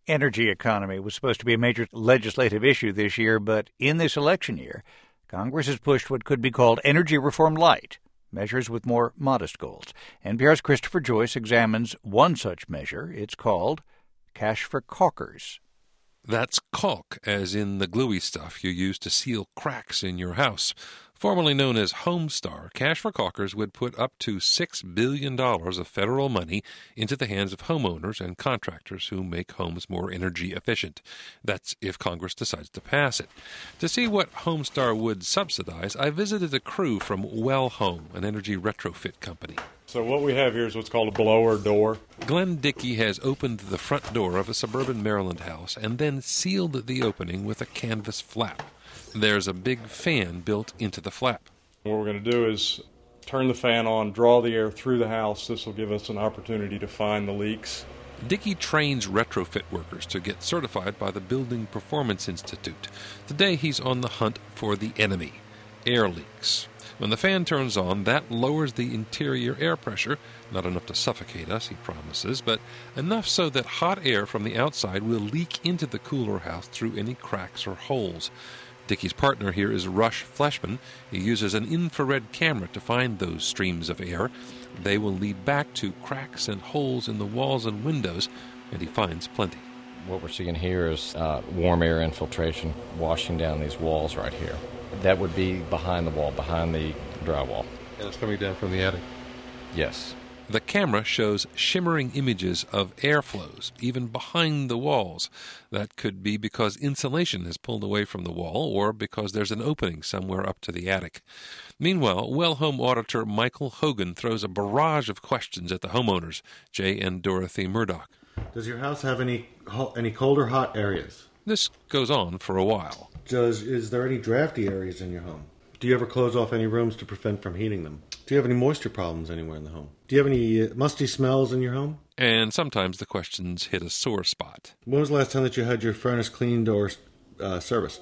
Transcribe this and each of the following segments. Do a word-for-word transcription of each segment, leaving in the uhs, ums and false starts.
Energy economy was supposed to be a major legislative issue this year, but in this election year, Congress has pushed what could be called energy reform light, measures with more modest goals. N P R's Christopher Joyce examines one such measure. It's called Cash for Caulkers. That's caulk, as in the gluey stuff you use to seal cracks in your house. Formerly known as Homestar, Cash for Caulkers would put up to six billion dollars of federal money into the hands of homeowners and contractors who make homes more energy efficient. That's if Congress decides to pass it. To see what Homestar would subsidize, I visited a crew from Well Home, an energy retrofit company. So what we have here is what's called a blower door. Glenn Dickey has opened the front door of a suburban Maryland house and then sealed the opening with a canvas flap. There's a big fan built into the flap. What we're going to do is turn the fan on, draw the air through the house. This will give us an opportunity to find the leaks. Dickey trains retrofit workers to get certified by the Building Performance Institute. Today he's on the hunt for the enemy, air leaks. When the fan turns on, that lowers the interior air pressure, not enough to suffocate us, he promises, but enough so that hot air from the outside will leak into the cooler house through any cracks or holes. Dickey's partner here is Rush Fleshman. He uses an infrared camera to find those streams of air. They will lead back to cracks and holes in the walls and windows, and he finds plenty. What we're seeing here is uh, warm air infiltration washing down these walls right here. That would be behind the wall, behind the drywall. And it's coming down from the attic? Yes. The camera shows shimmering images of airflows, even behind the walls. That could be because insulation is pulled away from the wall or because there's an opening somewhere up to the attic. Meanwhile, Well Home auditor Michael Hogan throws a barrage of questions at the homeowners, Jay and Dorothy Murdoch. Does your house have any any cold or hot areas? This goes on for a while. Does is there any drafty areas in your home? Do you ever close off any rooms to prevent from heating them? Do you have any moisture problems anywhere in the home? Do you have any uh, musty smells in your home? And sometimes the questions hit a sore spot. When was the last time that you had your furnace cleaned or uh, serviced?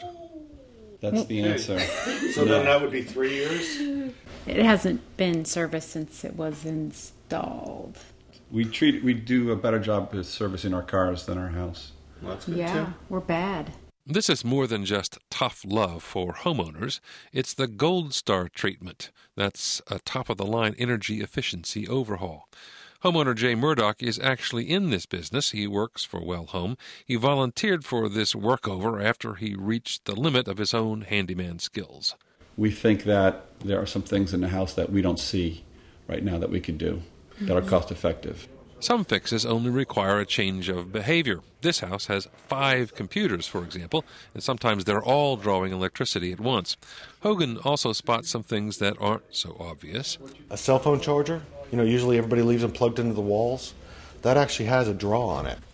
That's the answer. So then that would be three years? It hasn't been serviced since it was installed. We treat we do a better job of servicing our cars than our house. Well, that's good Yeah, too. we're bad. This is more than just tough love for homeowners. It's the Gold Star treatment. That's a top-of-the-line energy efficiency overhaul. Homeowner Jay Murdoch is actually in this business. He works for Well Home. He volunteered for this workover after he reached the limit of his own handyman skills. We think that there are some things in the house that we don't see right now that we could do that are cost-effective. Some fixes only require a change of behavior. This house has five computers, for example, and sometimes they're all drawing electricity at once. Hogan also spots some things that aren't so obvious. A cell phone charger? You know, usually everybody leaves them plugged into the walls. That actually has a draw on it.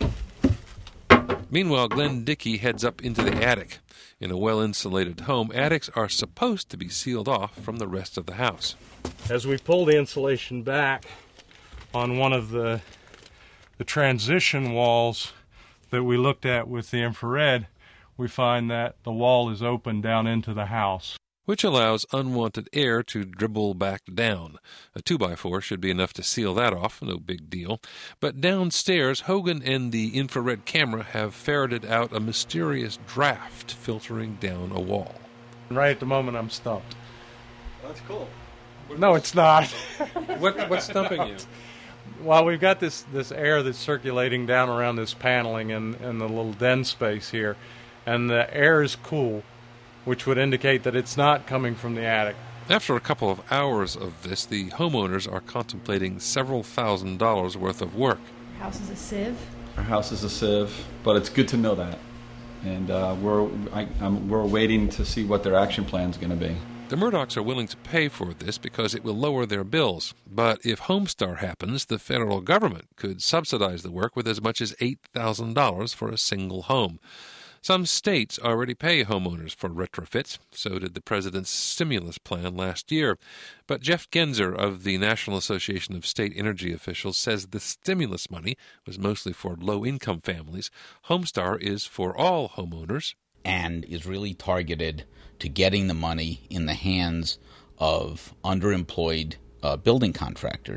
Meanwhile, Glenn Dickey heads up into the attic. In a well-insulated home, attics are supposed to be sealed off from the rest of the house. As we pull the insulation back on one of the, the transition walls that we looked at with the infrared, we find that the wall is open down into the house, which allows unwanted air to dribble back down. A two by four should be enough to seal that off, no big deal. But downstairs, Hogan and the infrared camera have ferreted out a mysterious draft filtering down a wall. Right at the moment, I'm stumped. That's cool. No, it's not. What, what's stumping you? Well, we've got this, this air that's circulating down around this paneling and, and the little den space here, and the air is cool, which would indicate that it's not coming from the attic. After a couple of hours of this, the homeowners are contemplating several thousand dollars worth of work. Your house is a sieve? Our house is a sieve, but it's good to know that. And uh, we're I, I'm, we're waiting to see what their action plan is going to be. The Murdochs are willing to pay for this because it will lower their bills. But if Homestar happens, the federal government could subsidize the work with as much as eight thousand dollars for a single home. Some states already pay homeowners for retrofits. So did the president's stimulus plan last year. But Jeff Genzer of the National Association of State Energy Officials says the stimulus money was mostly for low-income families. Homestar is for all homeowners. And is really targeted to getting the money in the hands of underemployed uh, building contractors.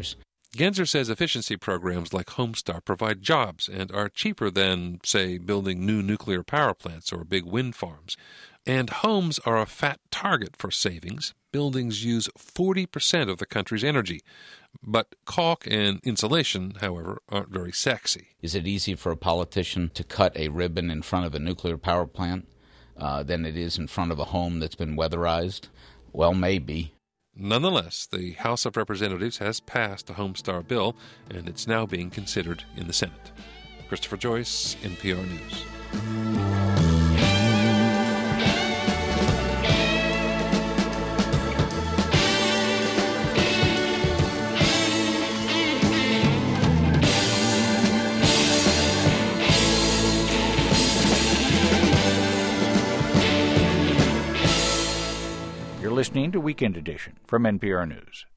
Genzer says efficiency programs like Homestar provide jobs and are cheaper than, say, building new nuclear power plants or big wind farms. And homes are a fat target for savings. Buildings use forty percent of the country's energy. But caulk and insulation, however, aren't very sexy. Is it easy for a politician to cut a ribbon in front of a nuclear power plant uh, than it is in front of a home that's been weatherized? Well, maybe. Nonetheless, the House of Representatives has passed a Homestar bill, and it's now being considered in the Senate. Christopher Joyce, N P R News. You're listening to Weekend Edition from N P R News.